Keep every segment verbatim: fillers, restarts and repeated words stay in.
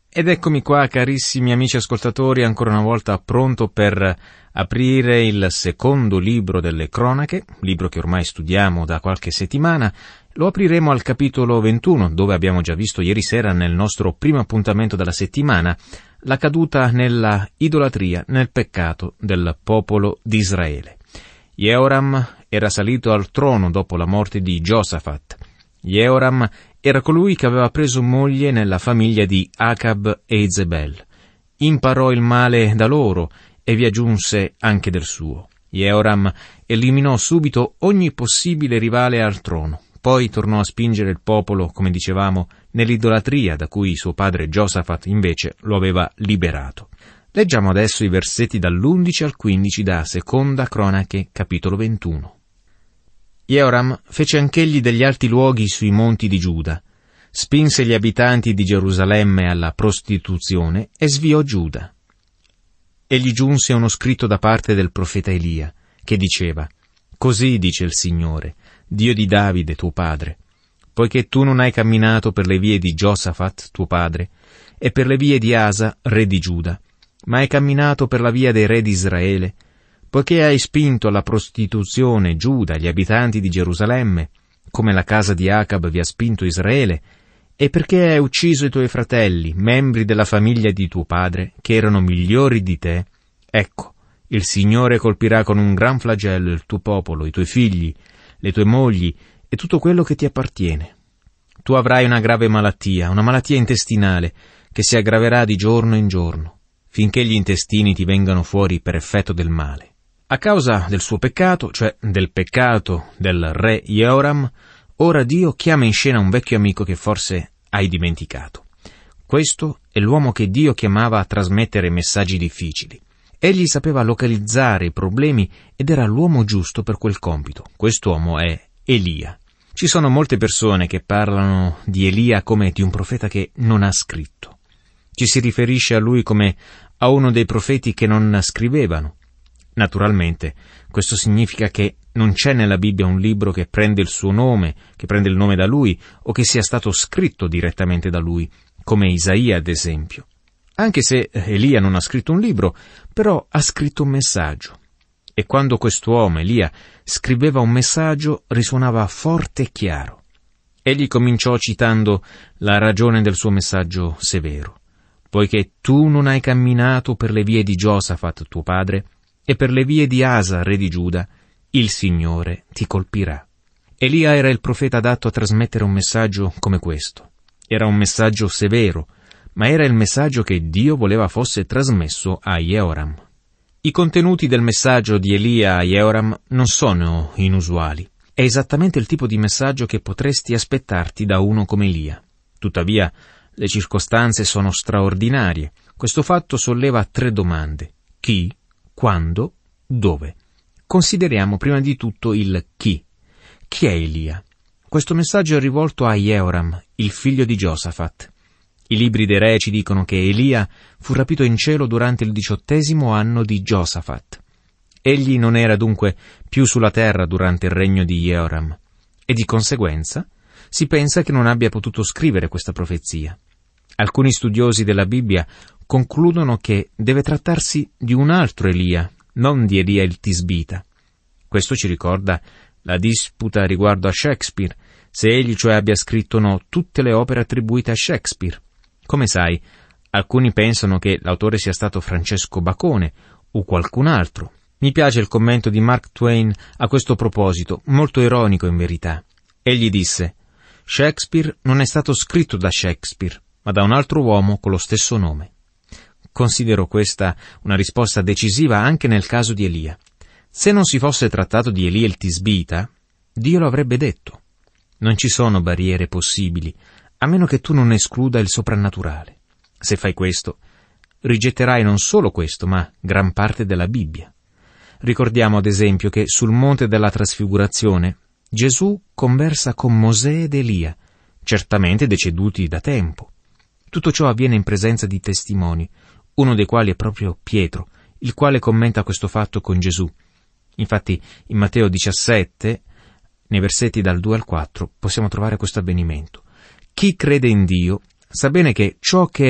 Ed eccomi qua, carissimi amici ascoltatori, ancora una volta pronto per aprire il secondo libro delle Cronache, libro che ormai studiamo da qualche settimana. Lo apriremo al capitolo ventuno, dove abbiamo già visto ieri sera nel nostro primo appuntamento della settimana la caduta nella idolatria, nel peccato del popolo di Israele. Jehoram era salito al trono dopo la morte di Giosafat. Jehoram era colui che aveva preso moglie nella famiglia di Acab e Izebel. Imparò il male da loro e vi aggiunse anche del suo. Jehoram eliminò subito ogni possibile rivale al trono. Poi tornò a spingere il popolo, come dicevamo, nell'idolatria da cui suo padre Giosafat invece lo aveva liberato. Leggiamo adesso i versetti dall'undici al quindici da Seconda Cronache, capitolo ventuno. Jehoram fece anch'egli degli alti luoghi sui monti di Giuda, spinse gli abitanti di Gerusalemme alla prostituzione e sviò Giuda. Egli giunse uno scritto da parte del profeta Elia, che diceva: «Così dice il Signore, Dio di Davide, tuo padre, poiché tu non hai camminato per le vie di Giosafat, tuo padre, e per le vie di Asa, re di Giuda, ma hai camminato per la via dei re di Israele, poiché hai spinto alla prostituzione Giuda e gli abitanti di Gerusalemme, come la casa di Acab vi ha spinto Israele, e perché hai ucciso i tuoi fratelli, membri della famiglia di tuo padre, che erano migliori di te, ecco, il Signore colpirà con un gran flagello il tuo popolo, i tuoi figli, le tue mogli e tutto quello che ti appartiene. Tu avrai una grave malattia, una malattia intestinale, che si aggraverà di giorno in giorno, finché gli intestini ti vengano fuori per effetto del male. A causa del suo peccato, cioè del peccato del re Jehoram, ora Dio chiama in scena un vecchio amico che forse hai dimenticato. Questo è l'uomo che Dio chiamava a trasmettere messaggi difficili. Egli sapeva localizzare i problemi ed era l'uomo giusto per quel compito. Quest'uomo è Elia. Ci sono molte persone che parlano di Elia come di un profeta che non ha scritto. Ci si riferisce a lui come a uno dei profeti che non scrivevano. Naturalmente, questo significa che non c'è nella Bibbia un libro che prende il suo nome, che prende il nome da lui, o che sia stato scritto direttamente da lui, come Isaia ad esempio. Anche se Elia non ha scritto un libro, però ha scritto un messaggio. E quando quest'uomo, Elia, scriveva un messaggio, risuonava forte e chiaro. Egli cominciò citando la ragione del suo messaggio severo. Poiché tu non hai camminato per le vie di Giosafat, tuo padre, e per le vie di Asa, re di Giuda, il Signore ti colpirà. Elia era il profeta adatto a trasmettere un messaggio come questo. Era un messaggio severo, ma era il messaggio che Dio voleva fosse trasmesso a Jehoram. I contenuti del messaggio di Elia a Jehoram non sono inusuali. È esattamente il tipo di messaggio che potresti aspettarti da uno come Elia. Tuttavia, le circostanze sono straordinarie. Questo fatto solleva tre domande: chi, quando, dove. Consideriamo prima di tutto il chi. Chi è Elia? Questo messaggio è rivolto a Jehoram, il figlio di Giosafat. I libri dei re ci dicono che Elia fu rapito in cielo durante il diciottesimo anno di Giosafat. Egli non era dunque più sulla terra durante il regno di Jehoram, e di conseguenza si pensa che non abbia potuto scrivere questa profezia. Alcuni studiosi della Bibbia concludono che deve trattarsi di un altro Elia, non di Elia il Tisbita. Questo ci ricorda la disputa riguardo a Shakespeare, se egli cioè abbia scritto o no tutte le opere attribuite a Shakespeare. Come sai, alcuni pensano che l'autore sia stato Francesco Bacone o qualcun altro. Mi piace il commento di Mark Twain a questo proposito, molto ironico in verità. Egli disse: «Shakespeare non è stato scritto da Shakespeare, ma da un altro uomo con lo stesso nome». Considero questa una risposta decisiva anche nel caso di Elia. Se non si fosse trattato di Elia il Tisbita, Dio lo avrebbe detto. Non ci sono barriere possibili, a meno che tu non escluda il soprannaturale. Se fai questo, rigetterai non solo questo, ma gran parte della Bibbia. Ricordiamo ad esempio che sul monte della trasfigurazione Gesù conversa con Mosè ed Elia, certamente deceduti da tempo. Tutto ciò avviene in presenza di testimoni, uno dei quali è proprio Pietro, il quale commenta questo fatto con Gesù. Infatti, in Matteo diciassette, nei versetti dal due al quattro, possiamo trovare questo avvenimento. Chi crede in Dio sa bene che ciò che è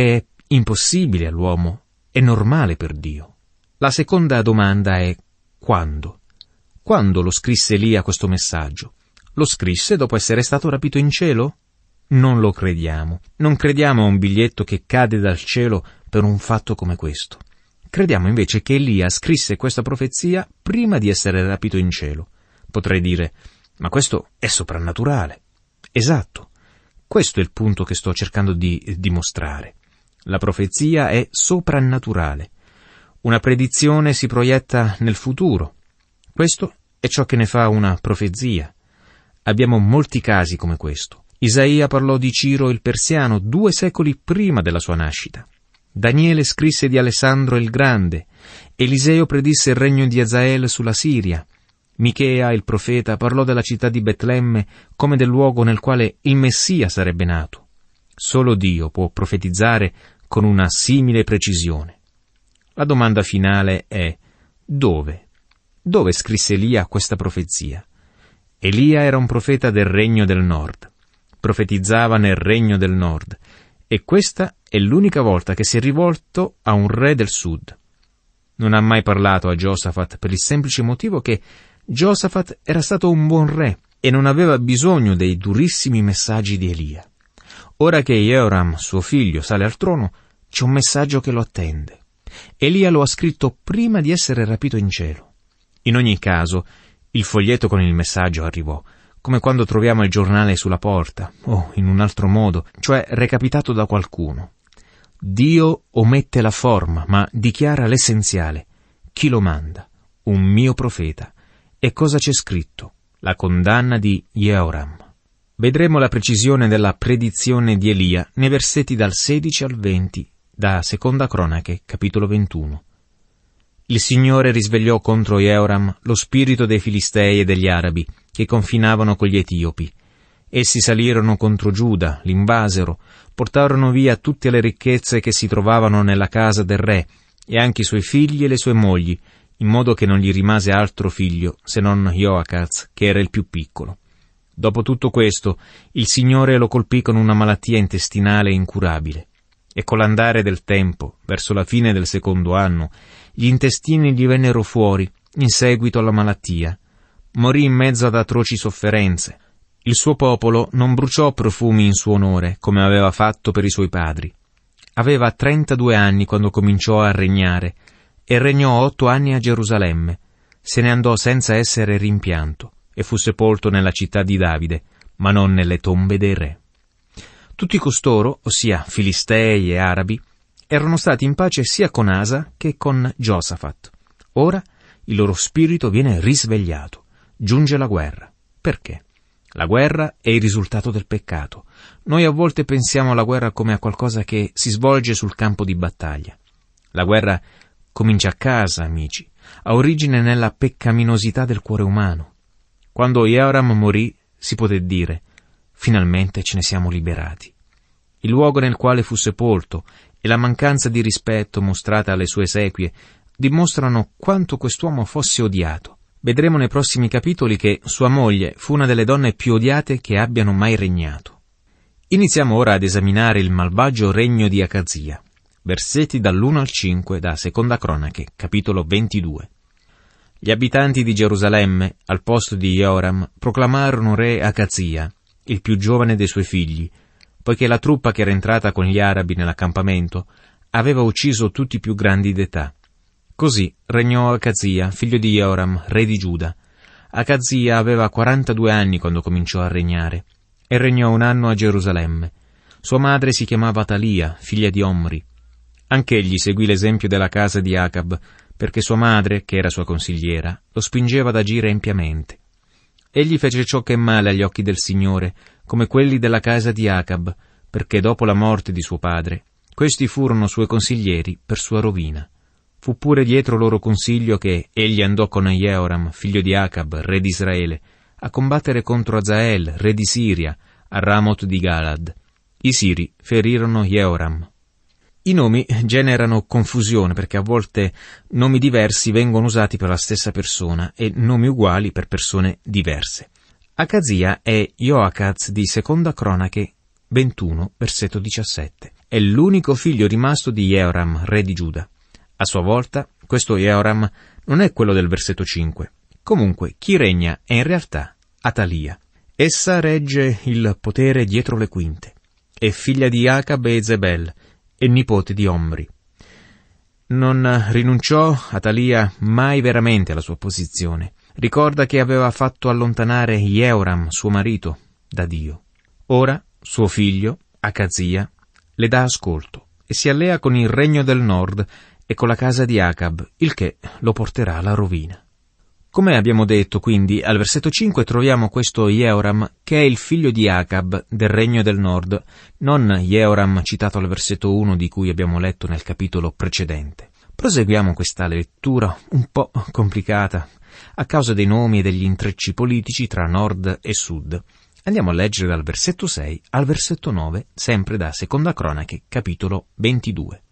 impossibile all'uomo, è normale per Dio. La seconda domanda è quando? Quando lo scrisse Elia questo messaggio? Lo scrisse dopo essere stato rapito in cielo? Non lo crediamo. Non crediamo a un biglietto che cade dal cielo per un fatto come questo. Crediamo invece che Elia scrisse questa profezia prima di essere rapito in cielo. Potrei dire, ma questo è soprannaturale. Esatto. Questo è il punto che sto cercando di dimostrare. La profezia è soprannaturale. Una predizione si proietta nel futuro. Questo è ciò che ne fa una profezia. Abbiamo molti casi come questo. Isaia parlò di Ciro il Persiano due secoli prima della sua nascita. Daniele scrisse di Alessandro il Grande. Eliseo predisse il regno di Azael sulla Siria. Michea, il profeta, parlò della città di Betlemme come del luogo nel quale il Messia sarebbe nato. Solo Dio può profetizzare con una simile precisione. La domanda finale è: dove? Dove scrisse Elia questa profezia? Elia era un profeta del regno del nord. Profetizzava nel regno del nord, e questa è l'unica volta che si è rivolto a un re del sud. Non ha mai parlato a Giosafat per il semplice motivo che Giosafat era stato un buon re e non aveva bisogno dei durissimi messaggi di Elia. Ora che Jehoram, suo figlio, sale al trono, c'è un messaggio che lo attende. Elia lo ha scritto prima di essere rapito in cielo. In ogni caso, il foglietto con il messaggio arrivò, come quando troviamo il giornale sulla porta, o in un altro modo, cioè recapitato da qualcuno. Dio omette la forma, ma dichiara l'essenziale. Chi lo manda? Un mio profeta. E cosa c'è scritto? La condanna di Jehoram. Vedremo la precisione della predizione di Elia nei versetti dal sedici al venti, da Seconda Cronache, capitolo ventuno. Il Signore risvegliò contro Jehoram lo spirito dei Filistei e degli Arabi, che confinavano con gli Etiopi. Essi salirono contro Giuda, l'invasero, portarono via tutte le ricchezze che si trovavano nella casa del re, e anche i suoi figli e le sue mogli, in modo che non gli rimase altro figlio, se non Joacaz, che era il più piccolo. Dopo tutto questo, il Signore lo colpì con una malattia intestinale incurabile, e con l'andare del tempo, verso la fine del secondo anno, gli intestini gli vennero fuori, in seguito alla malattia. Morì in mezzo ad atroci sofferenze. Il suo popolo non bruciò profumi in suo onore, come aveva fatto per i suoi padri. Aveva trentadue anni quando cominciò a regnare, e regnò otto anni a Gerusalemme. Se ne andò senza essere rimpianto, e fu sepolto nella città di Davide, ma non nelle tombe dei re. Tutti costoro, ossia Filistei e Arabi, erano stati in pace sia con Asa che con Giosafat. Ora il loro spirito viene risvegliato. Giunge la guerra. Perché? La guerra è il risultato del peccato. Noi a volte pensiamo alla guerra come a qualcosa che si svolge sul campo di battaglia. La guerra comincia a casa, amici, ha origine nella peccaminosità del cuore umano. Quando Jehoram morì, si poté dire: finalmente ce ne siamo liberati. Il luogo nel quale fu sepolto e la mancanza di rispetto mostrata alle sue esequie dimostrano quanto quest'uomo fosse odiato. Vedremo nei prossimi capitoli che sua moglie fu una delle donne più odiate che abbiano mai regnato. Iniziamo ora ad esaminare il malvagio regno di Acazia. Versetti dall'uno al cinque da Seconda Cronache, capitolo ventidue. Gli abitanti di Gerusalemme, al posto di Jehoram, proclamarono re Acazia, il più giovane dei suoi figli, poiché la truppa che era entrata con gli arabi nell'accampamento aveva ucciso tutti i più grandi d'età. Così regnò Acazia, figlio di Jehoram, re di Giuda. Acazia aveva quarantadue anni quando cominciò a regnare, e regnò un anno a Gerusalemme. Sua madre si chiamava Atalia, figlia di Omri. Anch'egli seguì l'esempio della casa di Acab, perché sua madre, che era sua consigliera, lo spingeva ad agire empiamente. Egli fece ciò che è male agli occhi del Signore, come quelli della casa di Acab, perché dopo la morte di suo padre, questi furono suoi consiglieri per sua rovina. Fu pure dietro loro consiglio che egli andò con Jehoram, figlio di Acab, re di Israele, a combattere contro Azael, re di Siria, a Ramoth di Galad. I siri ferirono Jehoram. I nomi generano confusione perché a volte nomi diversi vengono usati per la stessa persona e nomi uguali per persone diverse. Acazia è Joacaz di Seconda Cronache ventuno, versetto diciassette. è l'unico figlio rimasto di Jehoram, re di Giuda. A sua volta, questo Jehoram non è quello del versetto cinque. Comunque, chi regna è in realtà Atalia. Essa regge il potere dietro le quinte. È figlia di Acab e Ezebel, e nipote di Omri. Non rinunciò Atalia mai veramente alla sua posizione. Ricorda che aveva fatto allontanare Jehoram, suo marito, da Dio. Ora suo figlio, Acazia, le dà ascolto e si allea con il regno del nord e con la casa di Acab, il che lo porterà alla rovina. Come abbiamo detto, quindi, al versetto cinque troviamo questo Jehoram che è il figlio di Acab del regno del nord, non Jehoram citato al versetto uno di cui abbiamo letto nel capitolo precedente. Proseguiamo questa lettura un po' complicata a causa dei nomi e degli intrecci politici tra nord e sud. Andiamo a leggere dal versetto sei al versetto nove, sempre da Seconda Cronache, capitolo ventidue.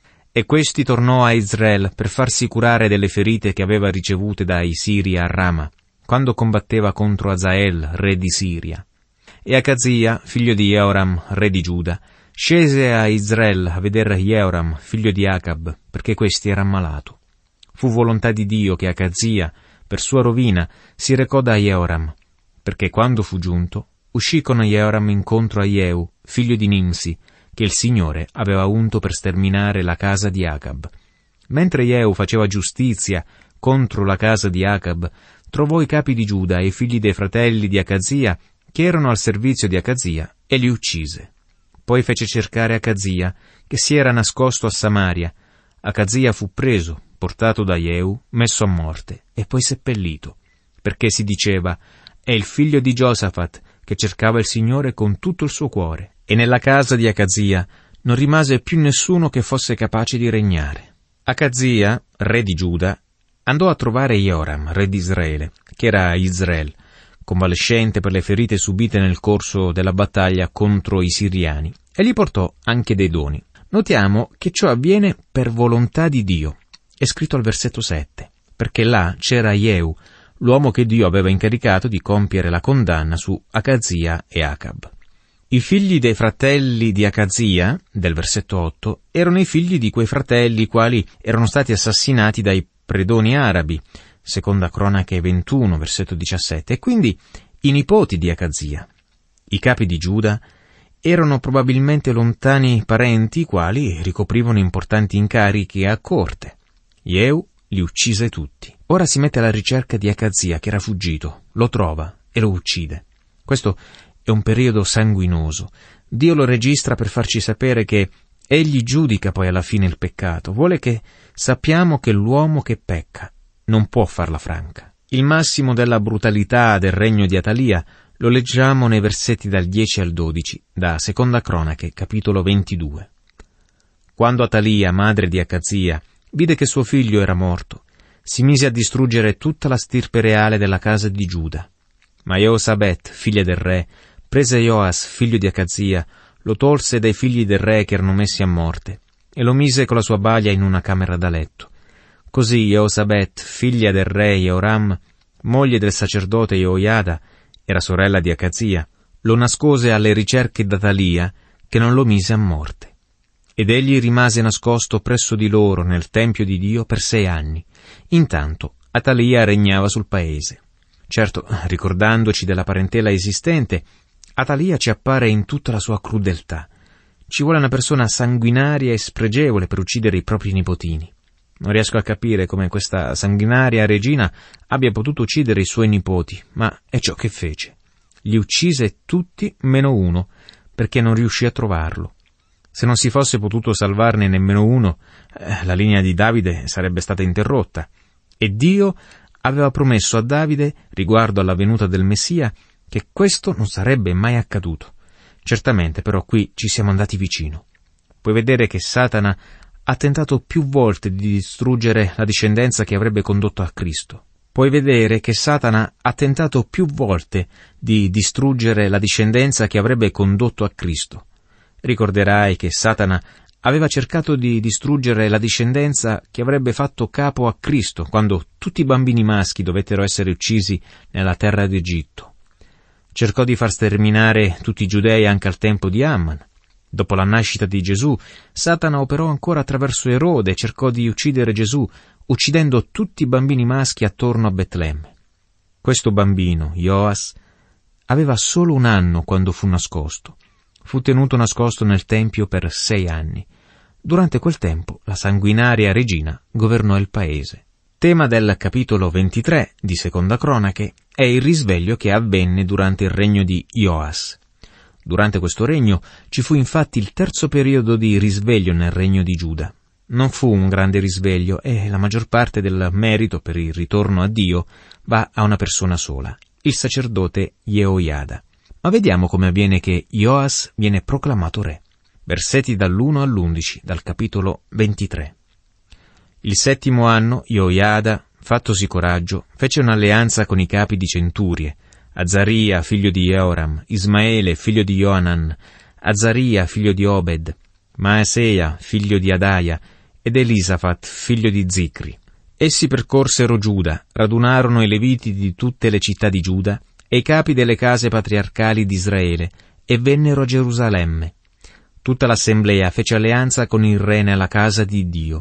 E questi tornò a Israele per farsi curare delle ferite che aveva ricevute dai Siri a Rama, quando combatteva contro Azael, re di Siria. E Acazia, figlio di Jehoram, re di Giuda, scese a Israele a vedere Jehoram, figlio di Acab, perché questi era ammalato. Fu volontà di Dio che Acazia, per sua rovina, si recò da Jehoram, perché quando fu giunto, uscì con Jehoram incontro a Jehu, figlio di Nimsi, che il Signore aveva unto per sterminare la casa di Acab. Mentre Jehu faceva giustizia contro la casa di Acab, trovò i capi di Giuda e i figli dei fratelli di Acazia, che erano al servizio di Acazia, e li uccise. Poi fece cercare Acazia, che si era nascosto a Samaria. Acazia fu preso, portato da Jehu, messo a morte, e poi seppellito, perché si diceva, è il figlio di Giosafat, che cercava il Signore con tutto il suo cuore. E nella casa di Acazia non rimase più nessuno che fosse capace di regnare. Acazia, re di Giuda, andò a trovare Jehoram, re di Israele, che era a Israele, convalescente per le ferite subite nel corso della battaglia contro i siriani, e gli portò anche dei doni. Notiamo che ciò avviene per volontà di Dio. È scritto al versetto sette, perché là c'era Jehu, l'uomo che Dio aveva incaricato di compiere la condanna su Acazia e Acab. I figli dei fratelli di Acazia, del versetto otto, erano i figli di quei fratelli i quali erano stati assassinati dai predoni arabi, Seconda Cronache ventuno, versetto diciassette, e quindi i nipoti di Acazia. I capi di Giuda erano probabilmente lontani parenti i quali ricoprivano importanti incarichi a corte. Jehu li uccise tutti. Ora si mette alla ricerca di Acazia, che era fuggito, lo trova e lo uccide. Questo è un periodo sanguinoso. Dio lo registra per farci sapere che egli giudica poi alla fine il peccato. Vuole che sappiamo che l'uomo che pecca non può farla franca. Il massimo della brutalità del regno di Atalia lo leggiamo nei versetti dal dieci al dodici, da Seconda Cronache, capitolo ventidue. Quando Atalia, madre di Acazia, vide che suo figlio era morto, si mise a distruggere tutta la stirpe reale della casa di Giuda. Ma Jeosabet, figlia del re, prese Joas, figlio di Acazia, lo tolse dai figli del re che erano messi a morte, e lo mise con la sua balia in una camera da letto. Così Jeosabet, figlia del re Jehoram, moglie del sacerdote Jehoiada, era sorella di Acazia, lo nascose alle ricerche d'Atalia, che non lo mise a morte. Ed egli rimase nascosto presso di loro nel tempio di Dio per sei anni. Intanto Atalia regnava sul paese. Certo, ricordandoci della parentela esistente, Atalia ci appare in tutta la sua crudeltà. Ci vuole una persona sanguinaria e spregevole per uccidere i propri nipotini. Non riesco a capire come questa sanguinaria regina abbia potuto uccidere i suoi nipoti, ma è ciò che fece. Li uccise tutti meno uno, perché non riuscì a trovarlo. Se non si fosse potuto salvarne nemmeno uno, eh, la linea di Davide sarebbe stata interrotta. E Dio aveva promesso a Davide, riguardo alla venuta del Messia, che questo non sarebbe mai accaduto. Certamente, però, qui ci siamo andati vicino. Puoi vedere che Satana ha tentato più volte di distruggere la discendenza che avrebbe condotto a Cristo. Puoi vedere che Satana ha tentato più volte di distruggere la discendenza che avrebbe condotto a Cristo. Ricorderai che Satana aveva cercato di distruggere la discendenza che avrebbe fatto capo a Cristo quando tutti i bambini maschi dovettero essere uccisi nella terra d'Egitto. Cercò di far sterminare tutti i giudei anche al tempo di Amman. Dopo la nascita di Gesù, Satana operò ancora attraverso Erode e cercò di uccidere Gesù, uccidendo tutti i bambini maschi attorno a Betlemme. Questo bambino, Ioas, aveva solo un anno quando fu nascosto. Fu tenuto nascosto nel Tempio per sei anni. Durante quel tempo la sanguinaria regina governò il paese. Tema del capitolo ventitré di Seconda Cronache è il risveglio che avvenne durante il regno di Ioas. Durante questo regno ci fu infatti il terzo periodo di risveglio nel regno di Giuda. Non fu un grande risveglio e la maggior parte del merito per il ritorno a Dio va a una persona sola, il sacerdote Jeoiada. Ma vediamo come avviene che Ioas viene proclamato re. Versetti dall'uno all'undici, dal capitolo ventitré. Il settimo anno, Jeoiada, fattosi coraggio, fece un'alleanza con i capi di centurie, Azaria, figlio di Joram, Ismaele, figlio di Johanan, Azaria, figlio di Obed, Maaseia, figlio di Adaia, ed Elisafat, figlio di Zicri. Essi percorsero Giuda, radunarono i leviti di tutte le città di Giuda e i capi delle case patriarcali di Israele, e vennero a Gerusalemme. Tutta l'assemblea fece alleanza con il re nella casa di Dio.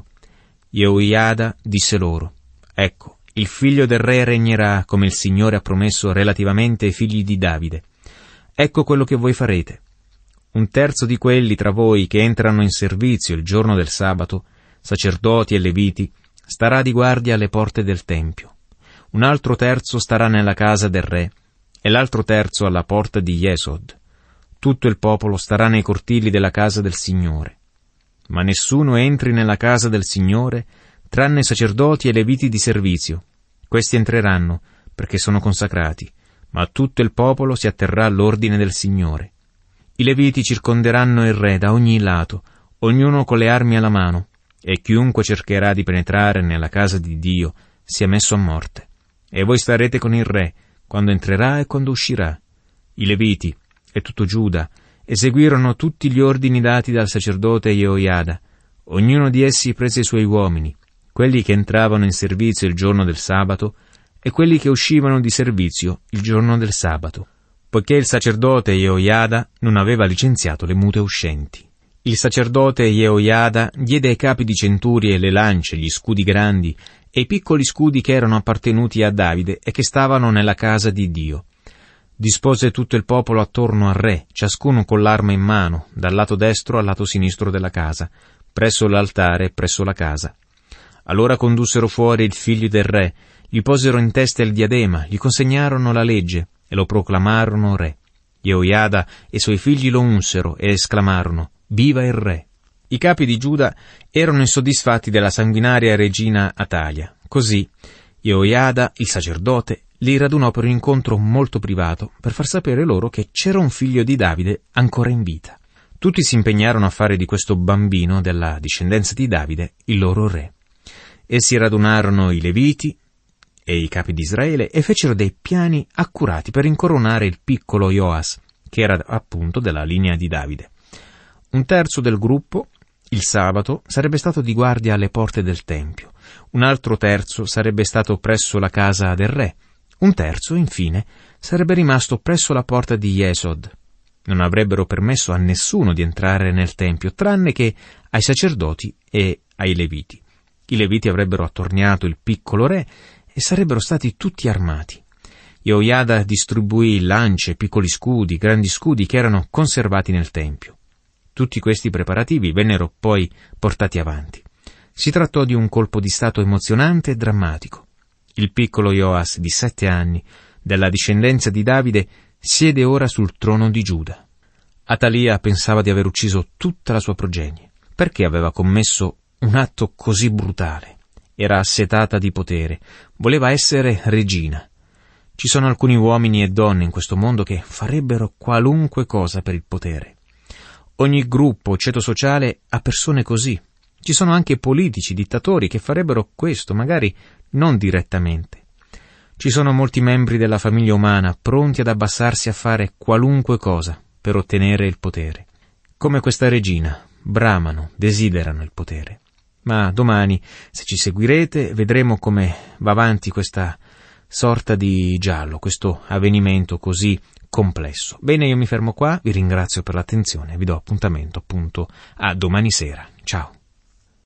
Jeoiada disse loro: Ecco, il figlio del re regnerà come il Signore ha promesso relativamente ai figli di Davide. Ecco quello che voi farete. Un terzo di quelli tra voi che entrano in servizio il giorno del sabato, sacerdoti e leviti, starà di guardia alle porte del Tempio. Un altro terzo starà nella casa del re, e l'altro terzo alla porta di Jesod. Tutto il popolo starà nei cortili della casa del Signore. Ma nessuno entri nella casa del Signore, tranne sacerdoti e leviti di servizio. Questi entreranno, perché sono consacrati, ma tutto il popolo si atterrà all'ordine del Signore. I leviti circonderanno il re da ogni lato, ognuno con le armi alla mano, e chiunque cercherà di penetrare nella casa di Dio sia messo a morte. E voi starete con il re, quando entrerà e quando uscirà. I leviti e tutto Giuda eseguirono tutti gli ordini dati dal sacerdote Jeoiada. Ognuno di essi prese i suoi uomini, quelli che entravano in servizio il giorno del sabato e quelli che uscivano di servizio il giorno del sabato, poiché il sacerdote Jeoiada non aveva licenziato le mute uscenti. Il sacerdote Jeoiada diede ai capi di centurie le lance, gli scudi grandi e i piccoli scudi che erano appartenuti a Davide e che stavano nella casa di Dio. Dispose tutto il popolo attorno al re, ciascuno con l'arma in mano, dal lato destro al lato sinistro della casa, presso l'altare e presso la casa. Allora condussero fuori il figlio del re, gli posero in testa il diadema, gli consegnarono la legge e lo proclamarono re. Jeoiada e i suoi figli lo unsero e esclamarono: Viva il re! I capi di Giuda erano insoddisfatti della sanguinaria regina Atalia. Così Jeoiada, il sacerdote, li radunò per un incontro molto privato per far sapere loro che c'era un figlio di Davide ancora in vita. Tutti si impegnarono a fare di questo bambino della discendenza di Davide il loro re. Essi radunarono i leviti e i capi di Israele e fecero dei piani accurati per incoronare il piccolo Ioas, che era appunto della linea di Davide. Un terzo del gruppo, il sabato, sarebbe stato di guardia alle porte del Tempio. Un altro terzo sarebbe stato presso la casa del re. Un terzo, infine, sarebbe rimasto presso la porta di Jesod. Non avrebbero permesso a nessuno di entrare nel Tempio, tranne che ai sacerdoti e ai leviti. I leviti avrebbero attorniato il piccolo re e sarebbero stati tutti armati. Jeoiada distribuì lance, piccoli scudi, grandi scudi che erano conservati nel Tempio. Tutti questi preparativi vennero poi portati avanti. Si trattò di un colpo di stato emozionante e drammatico. Il piccolo Ioas, di sette anni, della discendenza di Davide, siede ora sul trono di Giuda. Atalia pensava di aver ucciso tutta la sua progenie. Perché aveva commesso un atto così brutale? Era assetata di potere, voleva essere regina. Ci sono alcuni uomini e donne in questo mondo che farebbero qualunque cosa per il potere. Ogni gruppo o ceto sociale ha persone così. Ci sono anche politici, dittatori che farebbero questo, magari non direttamente. Ci sono molti membri della famiglia umana pronti ad abbassarsi a fare qualunque cosa per ottenere il potere. Come questa regina, bramano, desiderano il potere. Ma domani, se ci seguirete, vedremo come va avanti questa sorta di giallo, questo avvenimento così complesso. Bene, io mi fermo qua, vi ringrazio per l'attenzione e vi do appuntamento appunto a domani sera. Ciao.